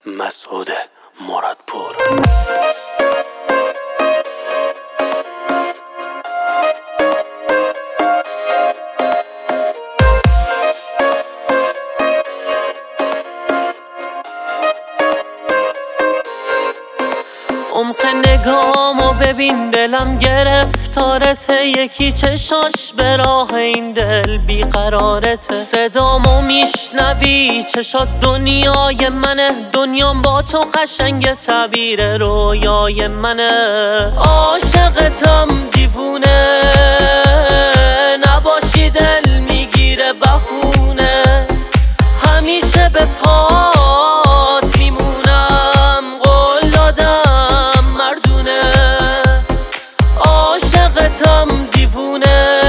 مسعود مرادپور. عمق نگامو ببین، دلم گرفتارته، یکی چشاش به راه این دل بیقرارته. صدامو میشنوی، چشات دنیای منه، دنیام با تو قشنگ تعبیر رویای منه. عاشقتم دیوونه، نباشی دل میگیره بهونه، همیشه به پات میمونم، قول دادم مردونه. عاشقتم دیوونه،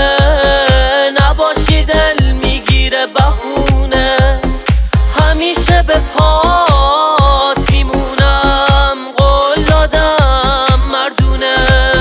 نباشی دل میگیره بهونه، همیشه به پات میمونم، قول دادم مردونه.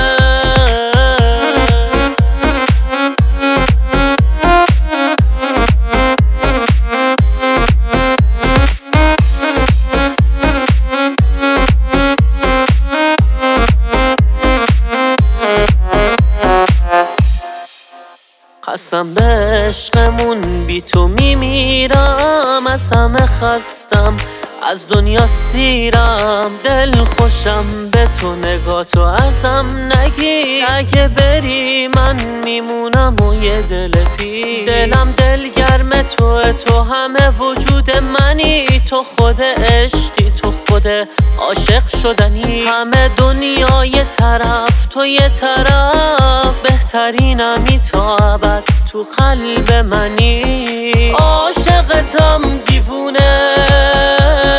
قسم به عشقمون، بی تو میمیرم، از همه خستم، از دنیا سیرم، دل خوشم به تو، نگاه تو ازم نگیر، اگه بری من میمونم و یه دل پیر. دلم دلگرم تو همه وجود منی، تو خود عشقی، تو خود عاشق شدنی، همه دنیا یه طرف، تو یه طرف، بهترینمی تا ابد تو قلب منی. عاشقتم دیوونه،